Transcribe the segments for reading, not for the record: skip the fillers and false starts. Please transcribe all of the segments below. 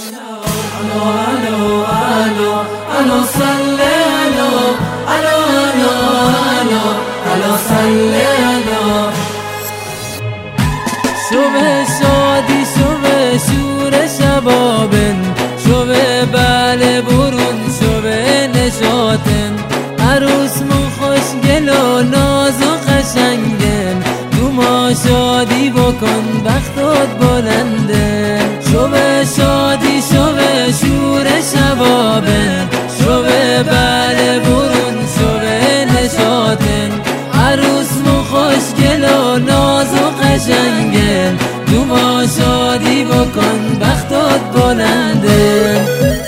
الو صلی الو صلی شب شادی شب شور شبابن شب بله برون شب نشاتن عروس مو خوشگل و ناز و قشنگن تو ما شادی بکن بختت بلنده شب شادی شب شور شبابن شب بله برون شب نشاتن عروس مو خوشگل و ناز و قشنگن تو ما شادی بکن بختت بلنده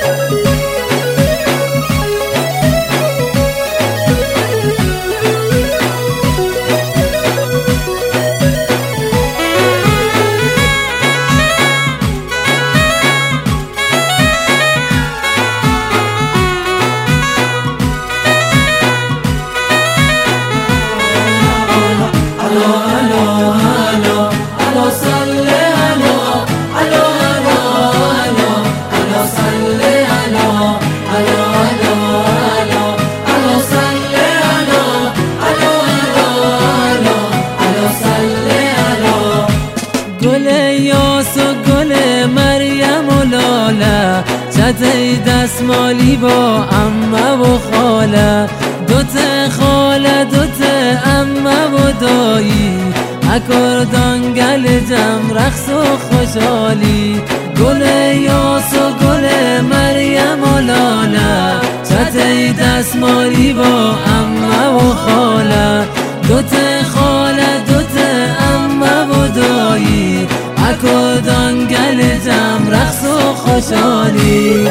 گل یاس و گل مریم و لاله چته دستمالی با عمه و خاله دوت خاله دوت عمه و دایی اکردان گل جم رقص و خوشحالی گل یاس و گل مریم و لاله چته دستمالی با عمه و خاله دوت خاله دوت عمه و دایی اکردان گل جم رقص و خوشحالی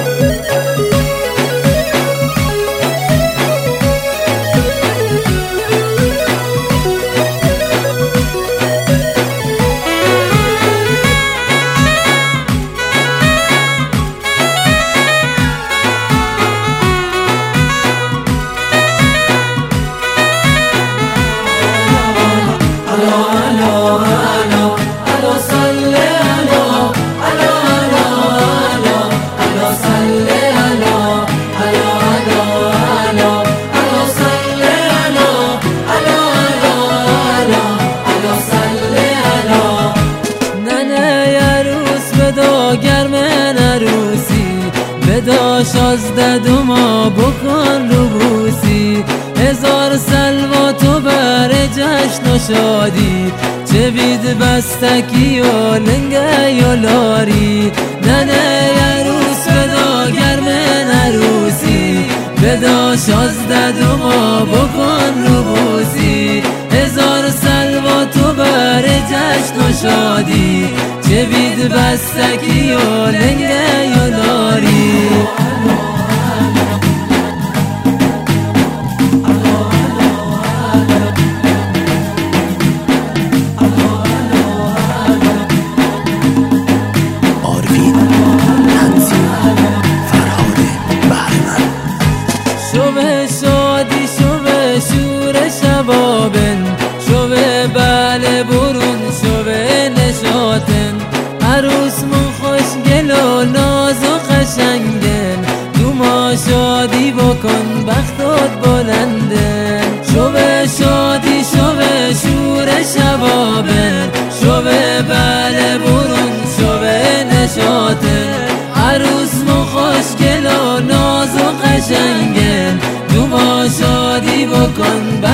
گرم عروسی بدا 16 دوما بکن رو بوسی هزار سلوات و بر جشن و شادی چه بید بستکی و لنگه یا لاری ننه عروس بدا گرم عروسی بدا 16 دوما بکن رو بوسی هزار سلوات و بر جشن و شادی چه بید بستکی و لنگه یا لاری شب شادی شب شور شبابن شب بله برون شب نشاتن عروس مو خوشگل و ناز و قشنگن تو ما شادی بکن بختت بلنده شب شادی شب شور شبابن شب بله برون شب نشاتن عروس مو خوشگل و ناز و قشنگن تو ما شادی بکن